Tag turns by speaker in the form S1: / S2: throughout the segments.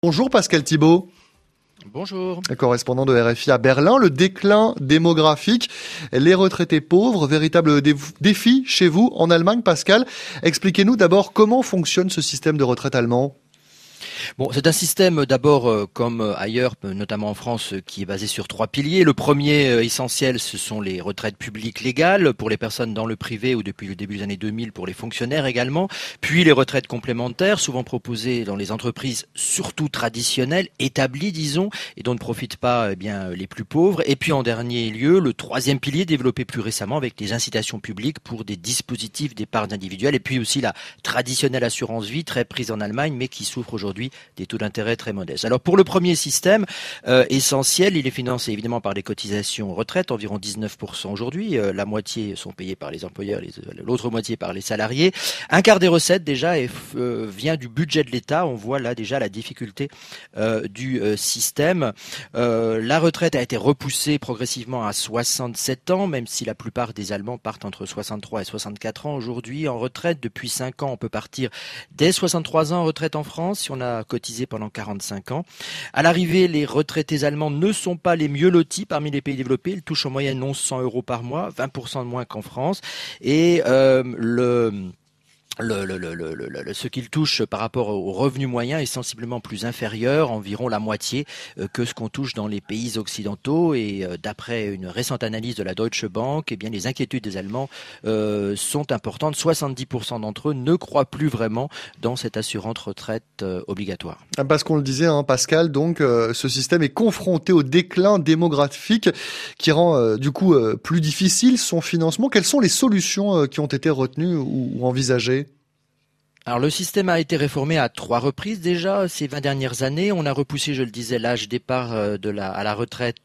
S1: Bonjour Pascal Thibault.
S2: Bonjour.
S1: Correspondant de RFI à Berlin, le déclin démographique, les retraités pauvres, véritable défi chez vous en Allemagne, Pascal. Expliquez-nous d'abord comment fonctionne ce système de retraite allemand.
S2: Bon, c'est un système d'abord comme ailleurs, notamment en France, qui est basé sur 3 piliers. Le premier essentiel, ce sont les retraites publiques légales pour les personnes dans le privé ou depuis le début des années 2000 pour les fonctionnaires également. Puis les retraites complémentaires, souvent proposées dans les entreprises surtout traditionnelles, établies disons, et dont ne profitent pas les plus pauvres. Et puis en dernier lieu, le troisième pilier développé plus récemment avec les incitations publiques pour des dispositifs d'épargne individuelle. Et puis aussi la traditionnelle assurance vie très prise en Allemagne, mais qui souffre aujourd'hui des taux d'intérêt très modestes. Alors pour le premier système essentiel, il est financé évidemment par les cotisations retraite, environ 19% aujourd'hui. La moitié sont payées par les employeurs, l'autre moitié par les salariés. Un quart des recettes déjà vient du budget de l'État. On voit là déjà la difficulté du système. La retraite a été repoussée progressivement à 67 ans, même si la plupart des Allemands partent entre 63 et 64 ans aujourd'hui en retraite. Depuis 5 ans, on peut partir dès 63 ans en retraite en France si on a cotisé pendant 45 ans. À l'arrivée, les retraités allemands ne sont pas les mieux lotis parmi les pays développés. Ils touchent en moyenne 1100 € par mois, 20% de moins qu'en France. Et ce qu'il touche par rapport au revenu moyen est sensiblement plus inférieur, environ la moitié que ce qu'on touche dans les pays occidentaux. Et d'après une récente analyse de la Deutsche Bank, eh bien les inquiétudes des Allemands sont importantes. 70% d'entre eux ne croient plus vraiment dans cette assurance retraite obligatoire.
S1: Parce qu'on le disait, Pascal, donc ce système est confronté au déclin démographique qui rend du coup plus difficile son financement. Quelles sont les solutions qui ont été retenues ou envisagées ?
S2: Alors le système a été réformé à 3 reprises déjà ces 20 dernières années. On a repoussé, je le disais, l'âge départ à la retraite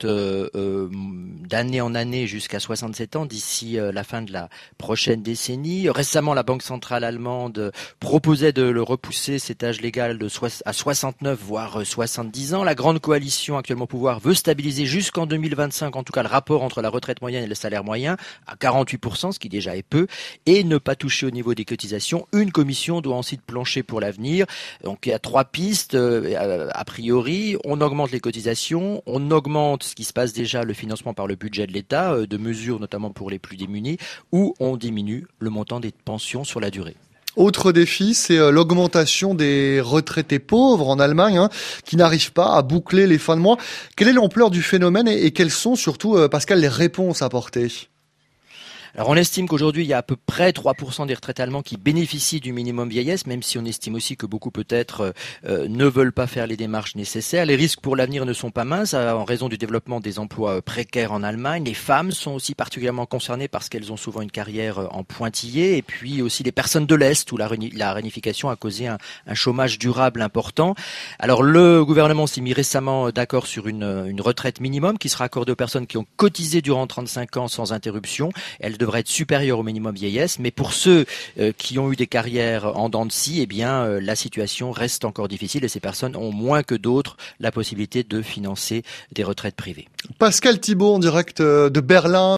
S2: d'année en année jusqu'à 67 ans d'ici la fin de la prochaine décennie. Récemment, la Banque centrale allemande proposait de le repousser, cet âge légal, à 69 voire 70 ans. La grande coalition actuellement au pouvoir veut stabiliser jusqu'en 2025, en tout cas le rapport entre la retraite moyenne et le salaire moyen à 48%, ce qui déjà est peu, et ne pas toucher au niveau des cotisations. Une commission doit ensuite plancher pour l'avenir. Donc il y a 3 pistes a priori. On augmente les cotisations, on augmente ce qui se passe déjà, le financement par le budget de l'État, de mesures notamment pour les plus démunis, ou on diminue le montant des pensions sur la durée.
S1: Autre défi, c'est l'augmentation des retraités pauvres en Allemagne, qui n'arrivent pas à boucler les fins de mois. Quelle est l'ampleur du phénomène et quelles sont surtout, Pascal, les réponses apportées ?
S2: Alors on estime qu'aujourd'hui il y a à peu près 3% des retraités allemands qui bénéficient du minimum vieillesse, même si on estime aussi que beaucoup peut-être ne veulent pas faire les démarches nécessaires. Les risques pour l'avenir ne sont pas minces en raison du développement des emplois précaires en Allemagne. Les femmes sont aussi particulièrement concernées parce qu'elles ont souvent une carrière en pointillé, et puis aussi les personnes de l'Est où la réunification a causé un chômage durable important. Alors le gouvernement s'est mis récemment d'accord sur une retraite minimum qui sera accordée aux personnes qui ont cotisé durant 35 ans sans interruption. Elle devrait être supérieur au minimum vieillesse, mais pour ceux qui ont eu des carrières en dents de scie, eh bien la situation reste encore difficile et ces personnes ont moins que d'autres la possibilité de financer des retraites privées.
S1: Pascal Thibault en direct de Berlin.